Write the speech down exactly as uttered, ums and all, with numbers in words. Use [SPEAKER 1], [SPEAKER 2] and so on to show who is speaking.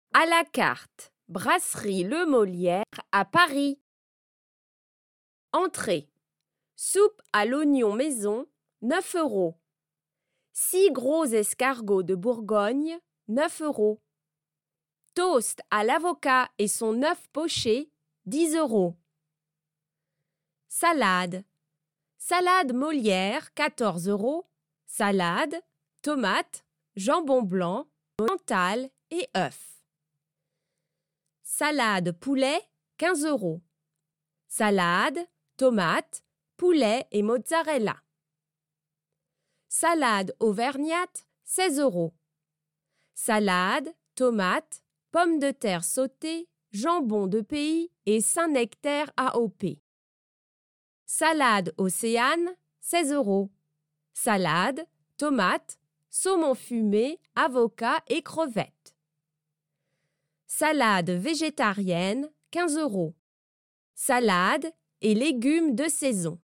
[SPEAKER 1] À la carte, brasserie Le Molière à Paris. Entrée. Soupe à l'oignon maison, neuf euros. Six gros escargots de Bourgogne, neuf euros. Toast à l'avocat et son œuf poché, dix euros. Salade. Salade Molière, quatorze euros. Salade, tomates, jambon blanc, mental et œuf. Salade poulet, quinze euros. Salade, tomates, poulet et mozzarella. Salade auvergnate, seize euros. Salade, tomates, pommes de terre sautées, jambon de pays et Saint-Nectaire A O P. Salade océane, seize euros. Salade, tomates, saumon fumé, avocat et crevettes. Salade végétarienne, quinze euros. Salade et légumes de saison.